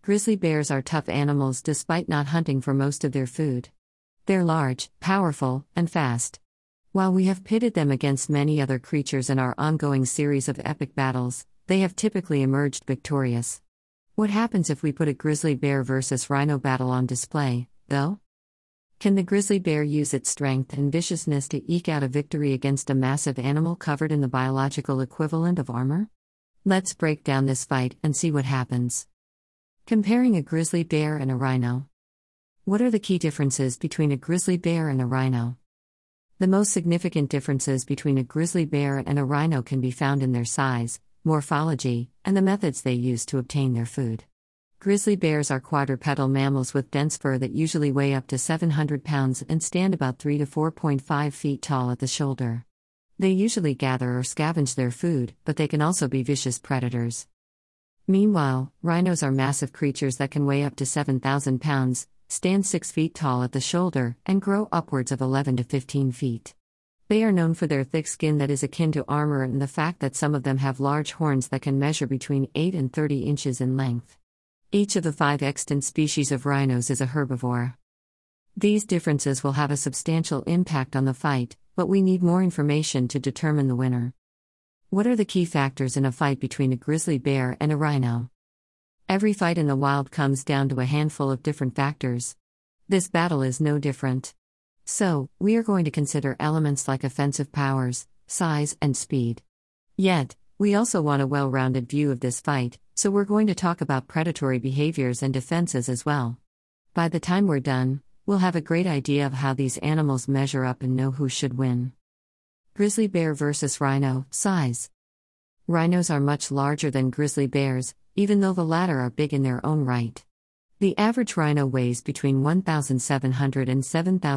Grizzly bears are tough animals despite not hunting for most of their food. They're large, powerful, and fast. While we have pitted them against many other creatures in our ongoing series of epic battles, they have typically emerged victorious. What happens if we put a grizzly bear versus rhino battle on display, though? Can the grizzly bear use its strength and viciousness to eke out a victory against a massive animal covered in the biological equivalent of armor? Let's break down this fight and see what happens. Comparing a grizzly bear and a rhino. What are the key differences between a grizzly bear and a rhino? The most significant differences between a grizzly bear and a rhino can be found in their size, morphology, and the methods they use to obtain their food. Grizzly bears are quadrupedal mammals with dense fur that usually weigh up to 700 pounds and stand about 3 to 4.5 feet tall at the shoulder. They usually gather or scavenge their food, but they can also be vicious predators. Meanwhile, rhinos are massive creatures that can weigh up to 7,000 pounds, stand 6 feet tall at the shoulder, and grow upwards of 11 to 15 feet. They are known for their thick skin that is akin to armor and the fact that some of them have large horns that can measure between 8 and 30 inches in length. Each of the 5 extant species of rhinos is a herbivore. These differences will have a substantial impact on the fight, but we need more information to determine the winner. What are the key factors in a fight between a grizzly bear and a rhino? Every fight in the wild comes down to a handful of different factors. This battle is no different. So, we are going to consider elements like offensive powers, size, and speed. Yet, we also want a well-rounded view of this fight, so we're going to talk about predatory behaviors and defenses as well. By the time we're done, we'll have a great idea of how these animals measure up and know who should win. Grizzly bear versus rhino, size. Rhinos are much larger than grizzly bears, even though the latter are big in their own right. The average rhino weighs between 1,700 and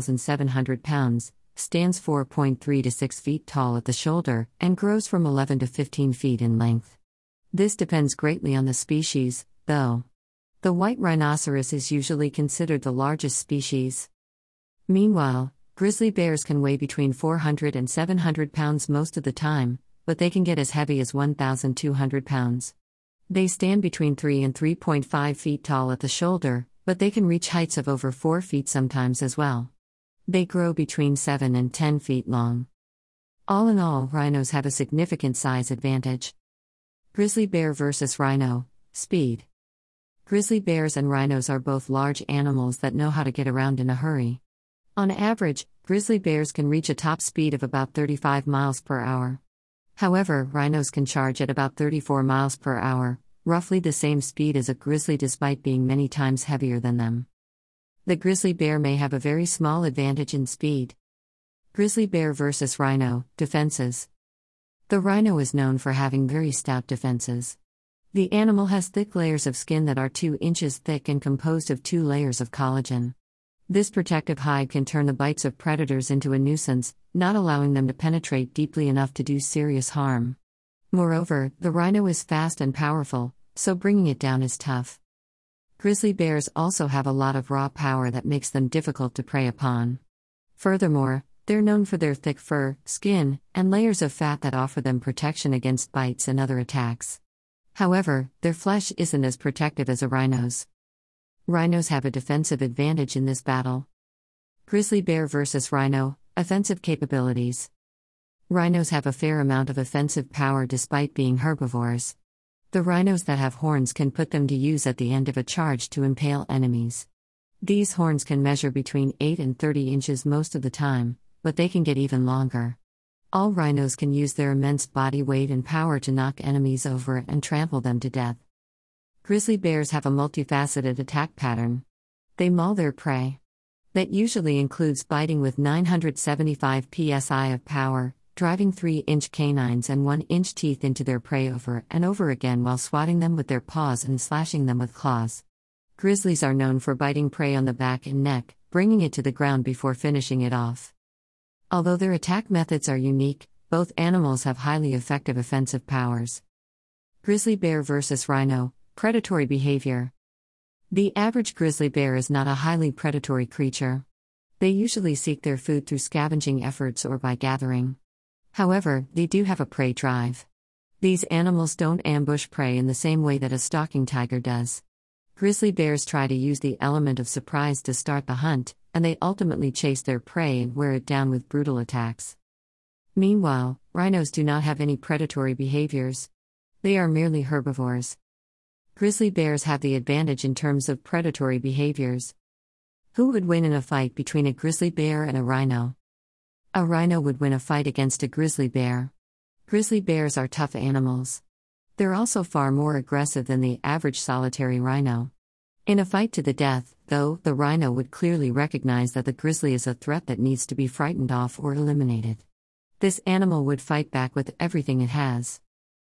7,700 pounds, stands 4.3 to 6 feet tall at the shoulder, and grows from 11 to 15 feet in length. This depends greatly on the species, though. The white rhinoceros is usually considered the largest species. Meanwhile, grizzly bears can weigh between 400 and 700 pounds most of the time, but they can get as heavy as 1,200 pounds. They stand between 3 and 3.5 feet tall at the shoulder, but they can reach heights of over 4 feet sometimes as well. They grow between 7 and 10 feet long. All in all, rhinos have a significant size advantage. Grizzly bear versus rhino, speed. Grizzly bears and rhinos are both large animals that know how to get around in a hurry. On average, grizzly bears can reach a top speed of about 35 miles per hour. However, rhinos can charge at about 34 miles per hour, roughly the same speed as a grizzly despite being many times heavier than them. The grizzly bear may have a very small advantage in speed. Grizzly bear versus rhino, defenses. The rhino is known for having very stout defenses. The animal has thick layers of skin that are 2 inches thick and composed of 2 layers of collagen. This protective hide can turn the bites of predators into a nuisance, not allowing them to penetrate deeply enough to do serious harm. Moreover, the rhino is fast and powerful, so bringing it down is tough. Grizzly bears also have a lot of raw power that makes them difficult to prey upon. Furthermore, they're known for their thick fur, skin, and layers of fat that offer them protection against bites and other attacks. However, their flesh isn't as protective as a rhino's. Rhinos have a defensive advantage in this battle. Grizzly bear versus rhino, offensive capabilities. Rhinos have a fair amount of offensive power despite being herbivores. The rhinos that have horns can put them to use at the end of a charge to impale enemies. These horns can measure between 8 and 30 inches most of the time, but they can get even longer. All rhinos can use their immense body weight and power to knock enemies over and trample them to death. Grizzly bears have a multifaceted attack pattern. They maul their prey. That usually includes biting with 975 psi of power, driving 3-inch canines and 1-inch teeth into their prey over and over again while swatting them with their paws and slashing them with claws. Grizzlies are known for biting prey on the back and neck, bringing it to the ground before finishing it off. Although their attack methods are unique, both animals have highly effective offensive powers. Grizzly bear versus rhino, predatory behavior. The average grizzly bear is not a highly predatory creature. They usually seek their food through scavenging efforts or by gathering. However, they do have a prey drive. These animals don't ambush prey in the same way that a stalking tiger does. Grizzly bears try to use the element of surprise to start the hunt, and they ultimately chase their prey and wear it down with brutal attacks. Meanwhile, rhinos do not have any predatory behaviors. They are merely herbivores. Grizzly bears have the advantage in terms of predatory behaviors. Who would win in a fight between a grizzly bear and a rhino? A rhino would win a fight against a grizzly bear. Grizzly bears are tough animals. They're also far more aggressive than the average solitary rhino. In a fight to the death, though, the rhino would clearly recognize that the grizzly is a threat that needs to be frightened off or eliminated. This animal would fight back with everything it has.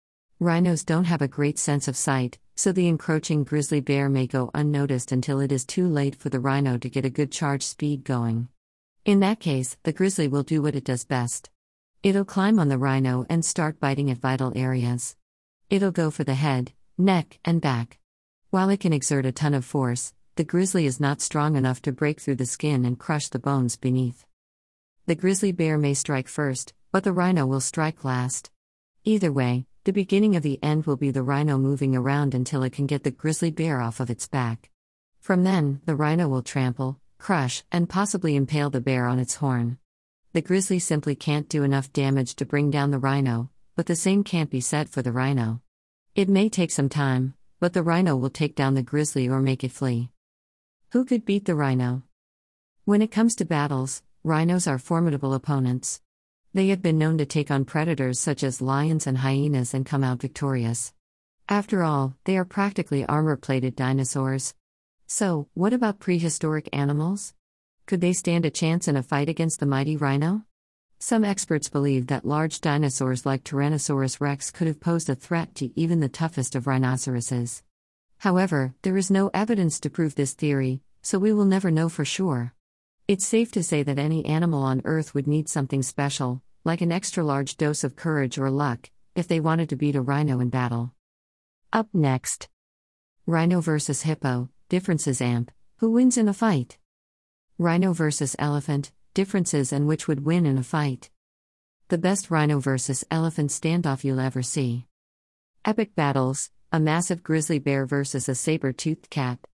Rhinos don't have a great sense of sight, so the encroaching grizzly bear may go unnoticed until it is too late for the rhino to get a good charge speed going. In that case, the grizzly will do what it does best. It'll climb on the rhino and start biting at vital areas. It'll go for the head, neck, and back. While it can exert a ton of force, the grizzly is not strong enough to break through the skin and crush the bones beneath. The grizzly bear may strike first, but the rhino will strike last. Either way, the beginning of the end will be the rhino moving around until it can get the grizzly bear off of its back. From then, the rhino will trample, crush, and possibly impale the bear on its horn. The grizzly simply can't do enough damage to bring down the rhino, but the same can't be said for the rhino. It may take some time, but the rhino will take down the grizzly or make it flee. Who could beat the rhino? When it comes to battles, rhinos are formidable opponents. They have been known to take on predators such as lions and hyenas and come out victorious. After all, they are practically armor-plated dinosaurs. So, what about prehistoric animals? Could they stand a chance in a fight against the mighty rhino? Some experts believe that large dinosaurs like Tyrannosaurus rex could have posed a threat to even the toughest of rhinoceroses. However, there is no evidence to prove this theory, so we will never know for sure. It's safe to say that any animal on Earth would need something special, like an extra-large dose of courage or luck, if they wanted to beat a rhino in battle. Up next. Rhino vs. Hippo, differences. Who wins in a fight? Rhino vs. Elephant, differences and which would win in a fight. The best rhino vs. elephant standoff you'll ever see. Epic battles, a massive grizzly bear versus a saber-toothed cat.